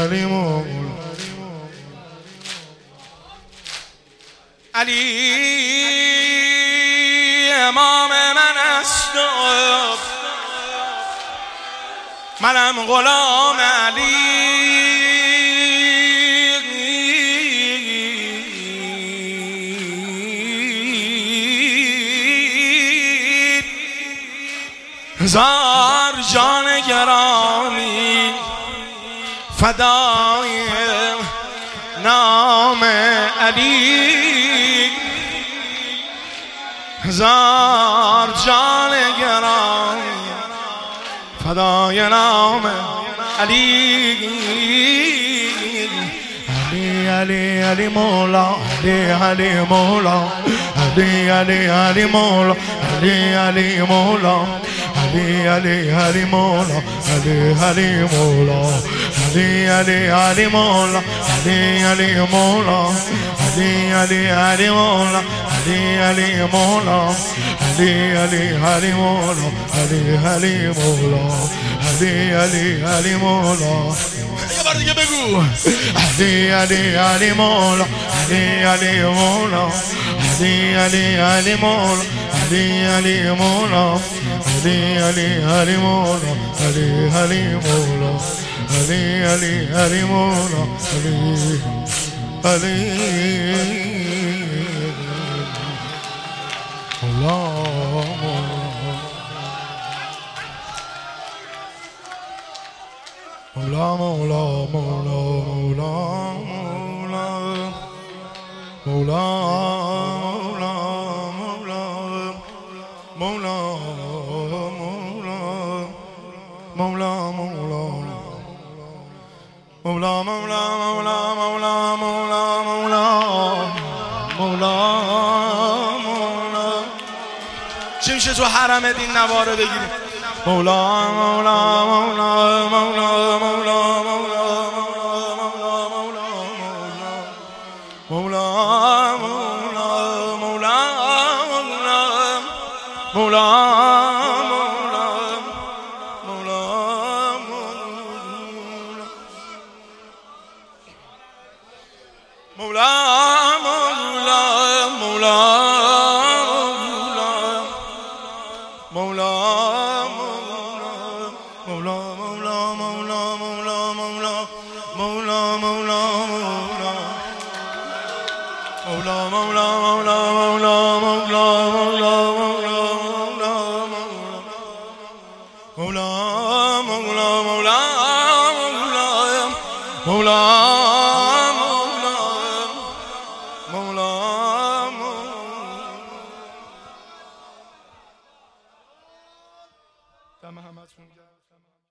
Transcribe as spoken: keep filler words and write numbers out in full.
علی مولا علی امام من است و منم غلام علی. هزار جان گرامی فدای نام علی، هزار جان گرامی فدای نام علی. علی علی علی مولا علی علی مولا علی علی علی مولا علی علی مولا علی علی علی مولا علی علی مولا علی علی علی مولا علی علی مولا علی علی علی مولا علی علی مولا علی علی علی مولا علی علی مولا علی علی علی مولا. یه بار دیگه بگو علی علی علی مولا علی علی مولا علی علی علی مولا علی علی مولا علی علی علی مولا علی علی مولا علی علی علی مولا علی علی مولا مولا مولا مولا مولا مولا مولا مولا مولا مولا مولا مولا مولا مولا مولا مولا مولا مولا. چی میشه تو حرم دین نواره بگیریم؟ مولا مولا مولا مولا مولا مولا مولا مولا مولا دم همتون گرم.